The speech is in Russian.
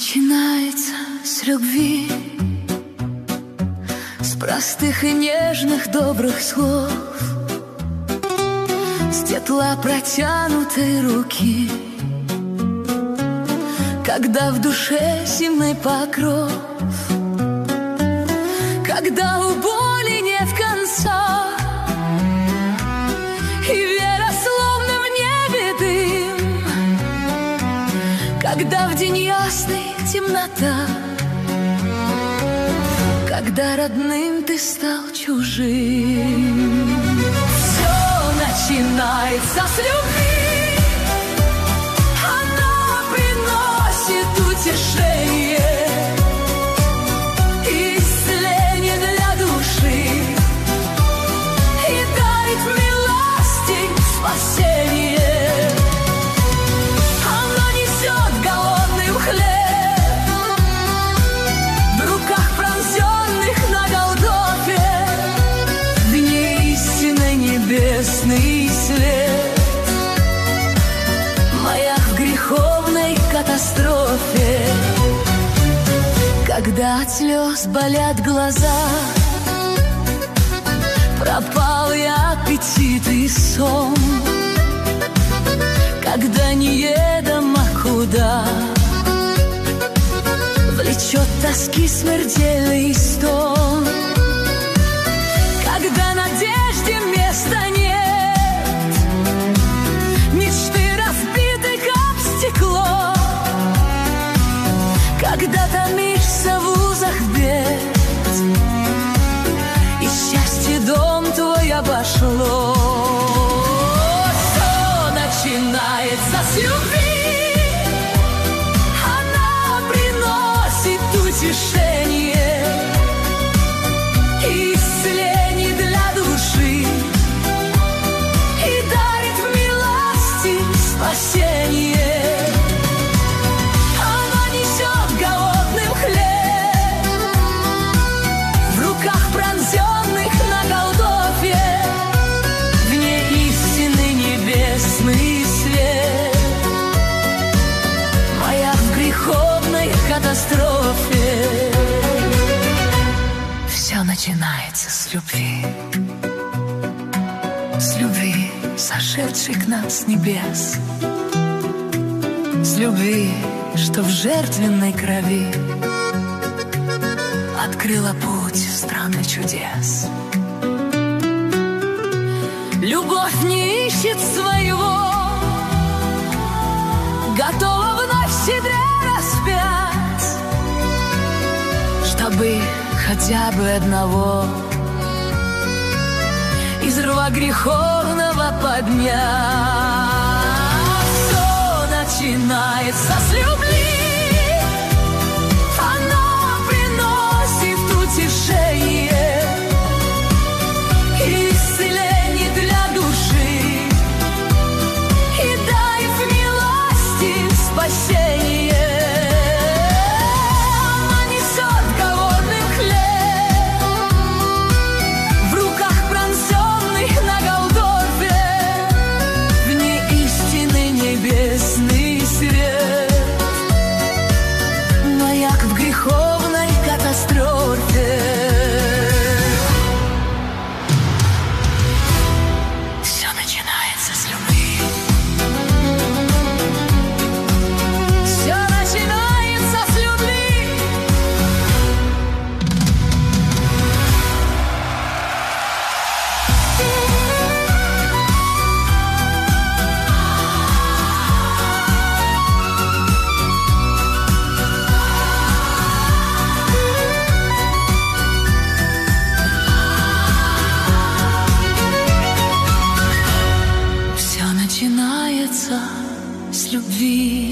начинается с любви, с простых и нежных добрых слов, с тепла протянутой руки, когда в душе зимний покров, когда у боли нет конца, и вера словно в небе дым, когда в день ясный темнота, когда родным ты стал чужим. Все начинается с любви, она приносит утешение, исцеление для души и дарит милостень спасение. Она несет голодным хлеб в руках пронзенных на Голгофе, в ней истинный небесный свет, маяк в греховной катастрофе. Когда от слез болят глаза, пропал и аппетит и сон, когда неведомо куда влечет тоски смертельный стон, когда надежде места нет, мечты разбиты как стекло, когда томишься в узах бед, и счастье дом твой обошло. Все начинается с любви, она приносит утешение, исцеление для души и дарит в милости спасение. Она несет голодным хлеб в руках пронзенных на Голгофе, в ней истинный небесный свет, маяк в греховной катастрофе. Все начинается с любви, сошедшей к нам с небес, с любви, что в жертвенной крови открыла путь в страны чудес. Любовь не ищет своего, готова вновь себя распять, чтобы хотя бы одного из рва греховного поднять. Все начинается с любви, она приносит утешение, исцеление для души и дарит в милости спасение. Она несет голодным хлеб в руках пронзенных на Голгофе, в ней истинный небесный свет, маяк в греховной катастрофе. Все начинается с любви. Все начинается с любви. Все начинается с любви.